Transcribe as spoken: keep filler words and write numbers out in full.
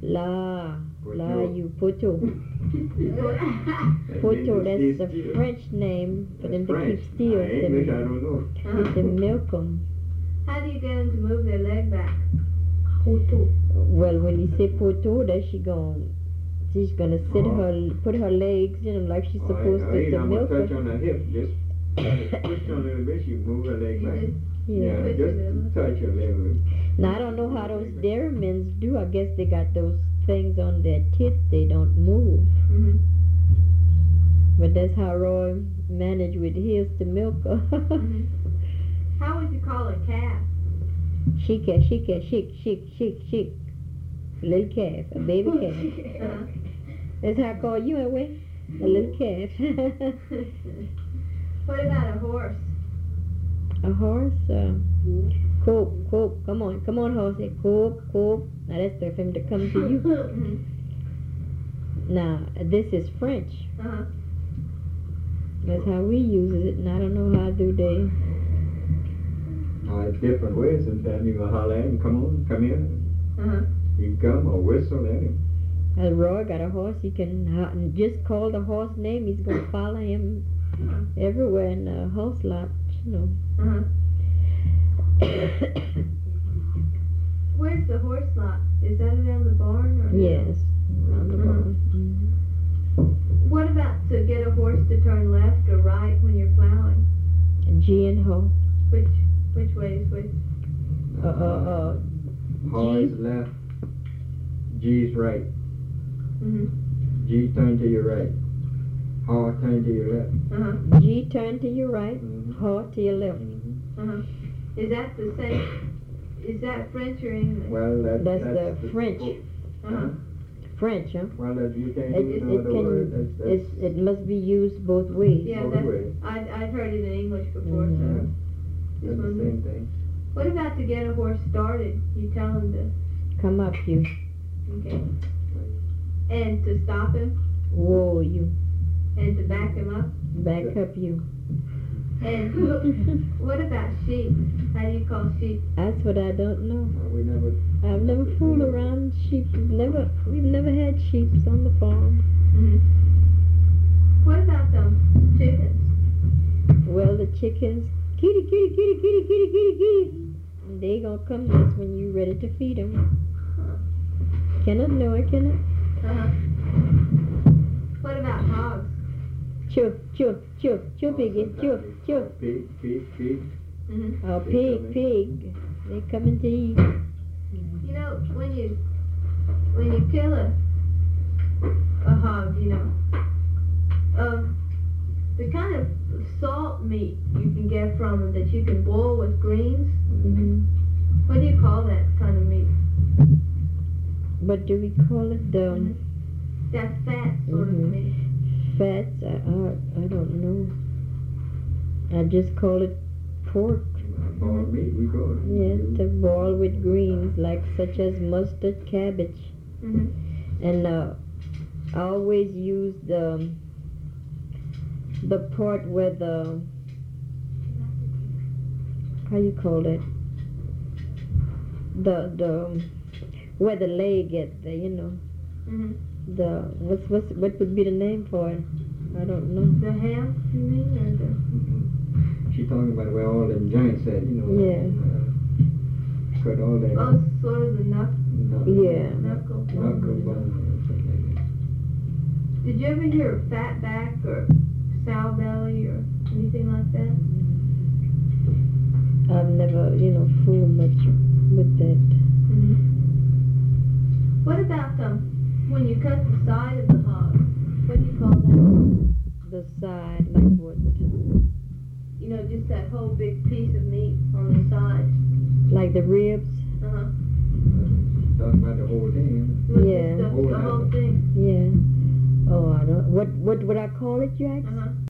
La, la, Poteau. you Poto. Poto, that's the French name for them to keep still. Uh, English, I don't know. To, to milk them. How do you get them to move their leg back? Well, when you say Poto, then she gon' she's gonna sit Oh. her, put her legs, you know, like she's Oh, supposed I, I, to, to I'm milk gonna touch her. on the hip, just push on a little bit, she move her leg You back. just Yeah. Yeah, Push just it a little. touch her leg a little. Now I don't know how those dairymens do. I guess they got those things on their tits. They don't move. Mhm. But that's how Roy managed with his to milk her. Mhm. How would you call a calf? Shake it, shake it, shake, shake, shake, shake. A little calf, a baby calf. Uh-huh. That's how I call you anyway. A little calf. What about a horse? A horse, uh, coop, coop, come on, come on horsey, coop, coop. Now that's for him to come to you. Mhm. Now, this is French. Uh-huh. That's how we use it, and I don't know how do they. Uh, it's different ways. Sometimes you gonna holler at him, come on, come here. Uh-huh. He come or whistle at him. As Roy got a horse, he can ha- just call the horse name. He's gonna follow him everywhere in the horse lot, you know. Uh-huh. Where's the horse lot? Is that around the barn or? Yes, around the Mhm. barn. Mhm. What about to get a horse to turn left or right when you're plowing? G and Ho. Which which way is which? Uh, uh, uh, Ho is left, G is right. Mhm. G turn to your right. Ho turn to your left. Uh-huh. G turn to your right, Mhm. Ho to your left. Mhm. Uh-huh. Is that the same? Is that French or English? Well, that, That's that's the French. Uh-huh. French, huh? Well, that you can't It, use it, no it other can, word. That's, that's it's, it must be used both ways. Yeah, both that's, ways. I, I've heard it in English before, Mhm. so. Yeah, Just that's the wondering. same thing. What about to get a horse started? You tell him to, Come up, you. okay. And to stop him, Whoa, you. and to back him up. Back up, you. And what about sheep? How do you call sheep? That's what I don't know. Uh, we never. I've never fooled around sheep. We've never, we've never had sheep on the farm. Mm-hmm. What about them chickens? Well, the chickens, kitty, kitty, kitty, kitty, kitty, kitty, kitty. And they gonna come next when you ready to feed them. Cannot know it, can it? Uh-huh. What about hogs? Chew, chew, chew, chew, piggy, chew, chew. Pig, pig, pig. Mm-hmm. Oh, They pig, coming. pig. They coming to eat. You know, when you when you kill a a hog, you know, um, the kind of salt meat you can get from them that you can boil with greens. Mm-hmm. What do you call that kind of meat? What do we call it? The Mhm. That fat sort Mhm. of meat. fats? I, I, I don't know. I just call it pork. Boiled meat, we call it. Yes, to boil with greens like such as mustard, cabbage, Mm-hmm. and uh, I always use the the part where the how you call it the the where the leg get the you know Mm-hmm. the what's what's what would be the name for it? I don't know. The ham, you mean, or the? Mhm. She talking about where all them joints at, you know. Yeah. Uh, cut all that. Oh, sort of the knuck, knuckle- Yeah. knuckle. Knuckle bone or something like that. Did you ever hear of fat back or sow belly or anything like that? I've never you know fooled much with that. Mm-hmm. What about them? When you cut the side of the hog, what do you call that? The side like what? You know, just that whole big piece of meat on the side. Like the ribs? Uh-huh. She's talking about the whole thing. Well, Yeah. just the, Whole the whole animal. thing. Yeah. Oh, I don't. What what would I call it, you ask? Uh-huh.